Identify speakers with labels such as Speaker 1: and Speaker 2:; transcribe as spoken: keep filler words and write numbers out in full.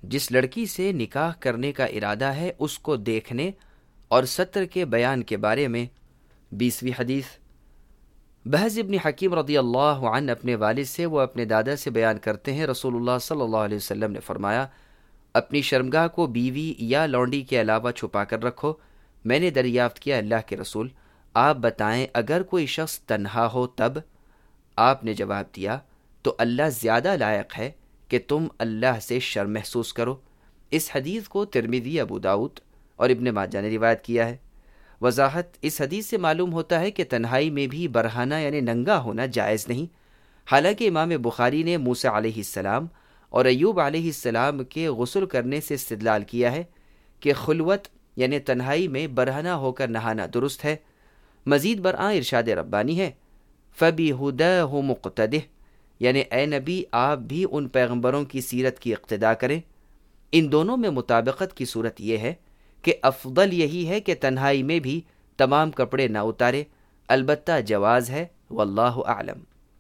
Speaker 1: جس لڑکی سے نکاح کرنے کا ارادہ ہے اس کو دیکھنے اور ستر کے بیان کے بارے میں۔ بیسویں حدیث، بحز ابن حکیم رضی اللہ عنہ اپنے والد سے وہ اپنے دادا سے بیان کرتے ہیں، رسول اللہ صلی اللہ علیہ وسلم نے فرمایا، اپنی شرمگاہ کو بیوی یا لونڈی کے علاوہ چھپا کر رکھو۔ میں نے دریافت کیا، اللہ کے رسول آپ بتائیں اگر کوئی شخص تنہا ہو تب؟ آپ نے جواب دیا، تو اللہ زیادہ لائق ہے کہ تم اللہ سے شرم محسوس کرو۔ اس حدیث کو ترمذی، ابو داؤد اور ابن ماجہ نے روایت کیا ہے۔ وضاحت، اس حدیث سے معلوم ہوتا ہے کہ تنہائی میں بھی برہنہ یعنی ننگا ہونا جائز نہیں، حالانکہ امام بخاری نے موسیٰ علیہ السلام اور ایوب علیہ السلام کے غسل کرنے سے استدلال کیا ہے کہ خلوت یعنی تنہائی میں برہنہ ہو کر نہانا درست ہے۔ مزید برآں ارشاد ربانی ہے، فَبِهُدَاهُ مُقْتَدِهْ، یعنی اے نبی آپ بھی ان پیغمبروں کی سیرت کی اقتداء کریں۔ ان دونوں میں مطابقت کی صورت یہ ہے کہ افضل یہی ہے کہ تنہائی میں بھی تمام کپڑے نہ اتارے، البتہ جواز ہے، واللہ اعلم۔